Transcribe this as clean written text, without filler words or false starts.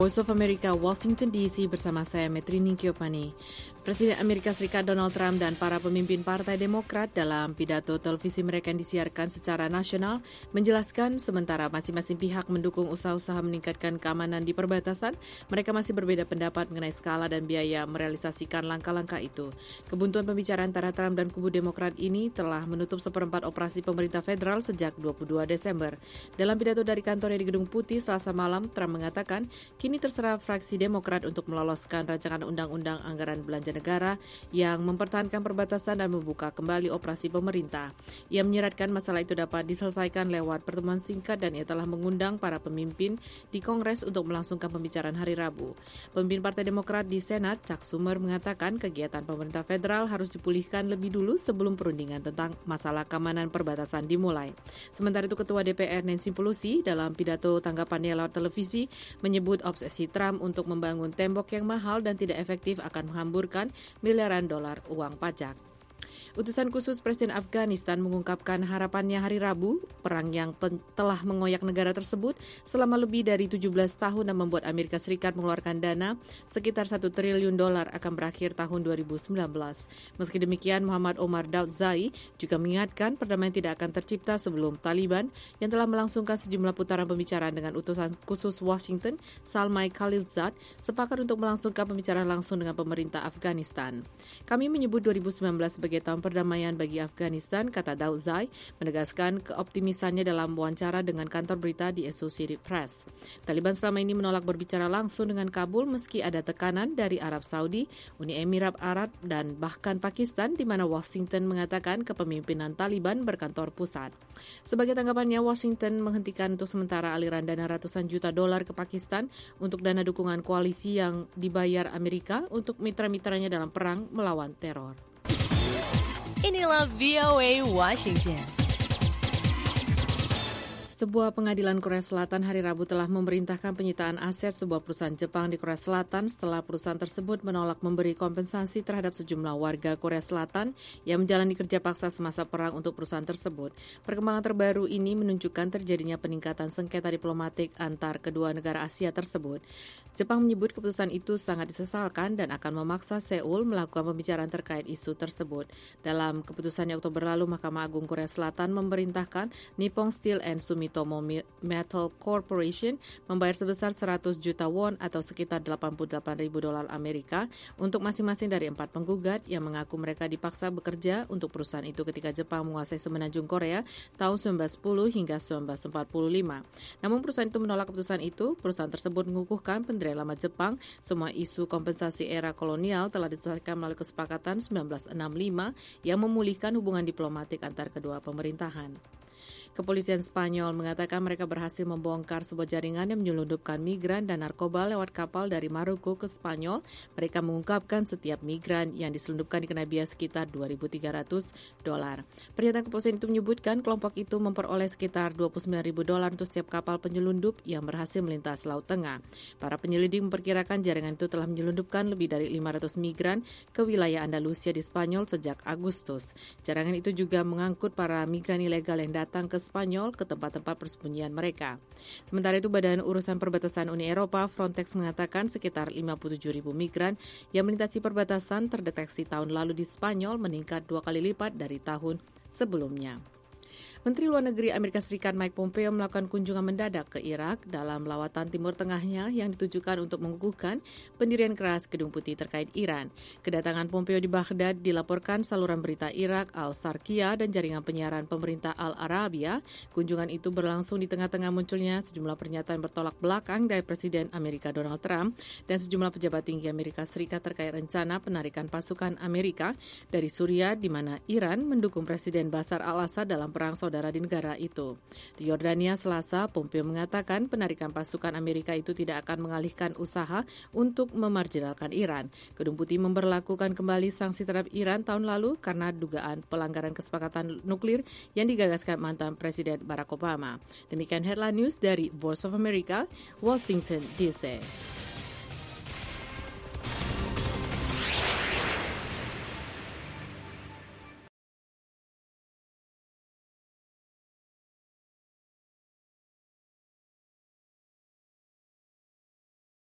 Voice of America, Washington DC bersama saya Metrini Kiopani. Presiden Amerika Serikat Donald Trump dan para pemimpin Partai Demokrat dalam pidato televisi mereka yang disiarkan secara nasional menjelaskan sementara masing-masing pihak mendukung usaha-usaha meningkatkan keamanan di perbatasan, mereka masih berbeda pendapat mengenai skala dan biaya merealisasikan langkah-langkah itu. Kebuntuan pembicaraan antara Trump dan kubu Demokrat ini telah menutup seperempat operasi pemerintah federal sejak 22 Desember. Dalam pidato dari kantornya di Gedung Putih Selasa malam, Trump mengatakan kini terserah fraksi Demokrat untuk meloloskan rancangan undang-undang anggaran belanja negara yang mempertahankan perbatasan dan membuka kembali operasi pemerintah. Ia menyeratkan masalah itu dapat diselesaikan lewat pertemuan singkat dan ia telah mengundang para pemimpin di Kongres untuk melangsungkan pembicaraan hari Rabu. Pemimpin Partai Demokrat di Senat, Chuck Schumer, mengatakan kegiatan pemerintah federal harus dipulihkan lebih dulu sebelum perundingan tentang masalah keamanan perbatasan dimulai. Sementara itu Ketua DPR Nancy Pelosi dalam pidato tanggapannya lewat televisi menyebut obsesi Trump untuk membangun tembok yang mahal dan tidak efektif akan menghamburkan miliaran dolar uang pajak. Utusan khusus Presiden Afghanistan mengungkapkan harapannya hari Rabu, perang yang telah mengoyak negara tersebut selama lebih dari 17 tahun dan membuat Amerika Serikat mengeluarkan dana sekitar $1 triliun akan berakhir tahun 2019. Meski demikian, Muhammad Omar Daudzai juga mengingatkan perdamaian tidak akan tercipta sebelum Taliban yang telah melangsungkan sejumlah putaran pembicaraan dengan utusan khusus Washington, Zalmay Khalilzad, sepakat untuk melangsungkan pembicaraan langsung dengan pemerintah Afghanistan. Kami menyebut 2019 sebagai tahun perdamaian bagi Afghanistan, kata Daudzai, menegaskan keoptimisannya dalam wawancara dengan kantor berita di Associated Press. Taliban selama ini menolak berbicara langsung dengan Kabul meski ada tekanan dari Arab Saudi, Uni Emirat Arab, dan bahkan Pakistan, di mana Washington mengatakan kepemimpinan Taliban berkantor pusat. Sebagai tanggapannya, Washington menghentikan untuk sementara aliran dana ratusan juta dolar ke Pakistan untuk dana dukungan koalisi yang dibayar Amerika untuk mitra-mitranya dalam perang melawan teror. Inilah VOA Washington. Sebuah pengadilan Korea Selatan hari Rabu telah memerintahkan penyitaan aset sebuah perusahaan Jepang di Korea Selatan setelah perusahaan tersebut menolak memberi kompensasi terhadap sejumlah warga Korea Selatan yang menjalani kerja paksa semasa perang untuk perusahaan tersebut. Perkembangan terbaru ini menunjukkan terjadinya peningkatan sengketa diplomatik antar kedua negara Asia tersebut. Jepang menyebut keputusan itu sangat disesalkan dan akan memaksa Seoul melakukan pembicaraan terkait isu tersebut. Dalam keputusannya Oktober lalu, Mahkamah Agung Korea Selatan memerintahkan Nippon Steel and Sumitomo Metal Corporation membayar sebesar 100 juta won atau sekitar $88.000 Amerika untuk masing-masing dari 4 penggugat yang mengaku mereka dipaksa bekerja untuk perusahaan itu ketika Jepang menguasai semenanjung Korea tahun 1910 hingga 1945. Namun perusahaan itu menolak keputusan itu. Perusahaan tersebut mengukuhkan pendirian lama Jepang, semua isu kompensasi era kolonial telah diselesaikan melalui kesepakatan 1965 yang memulihkan hubungan diplomatik antar kedua pemerintahan. Kepolisian Spanyol mengatakan mereka berhasil membongkar sebuah jaringan yang menyelundupkan migran dan narkoba lewat kapal dari Maroko ke Spanyol. Mereka mengungkapkan setiap migran yang diselundupkan dikenai biaya sekitar $2.300. Pernyataan kepolisian itu menyebutkan kelompok itu memperoleh sekitar $29.000 untuk setiap kapal penyelundup yang berhasil melintas Laut Tengah. Para penyelidik memperkirakan jaringan itu telah menyelundupkan lebih dari 500 migran ke wilayah Andalusia di Spanyol sejak Agustus. Jaringan itu juga mengangkut para migran ilegal yang datang ke Spanyol ke tempat-tempat persembunyian mereka. Sementara itu, Badan Urusan Perbatasan Uni Eropa, Frontex, mengatakan sekitar 57.000 migran yang melintasi perbatasan terdeteksi tahun lalu di Spanyol meningkat 2 kali lipat dari tahun sebelumnya. Menteri Luar Negeri Amerika Serikat Mike Pompeo melakukan kunjungan mendadak ke Irak dalam lawatan Timur Tengahnya yang ditujukan untuk mengukuhkan pendirian keras Gedung Putih terkait Iran. Kedatangan Pompeo di Baghdad dilaporkan saluran berita Irak Al-Sharqiyah dan jaringan penyiaran pemerintah Al-Arabia. Kunjungan itu berlangsung di tengah-tengah munculnya sejumlah pernyataan bertolak belakang dari Presiden Amerika Donald Trump dan sejumlah pejabat tinggi Amerika Serikat terkait rencana penarikan pasukan Amerika dari Suriah, di mana Iran mendukung Presiden Bashar al-Assad dalam perang saudara di negara itu. Di Yordania Selasa, Pompeo mengatakan penarikan pasukan Amerika itu tidak akan mengalihkan usaha untuk memarginalkan Iran. Gedung Putih memberlakukan kembali sanksi terhadap Iran tahun lalu karena dugaan pelanggaran kesepakatan nuklir yang digagaskan mantan Presiden Barack Obama. Demikian headline news dari Voice of America, Washington DC.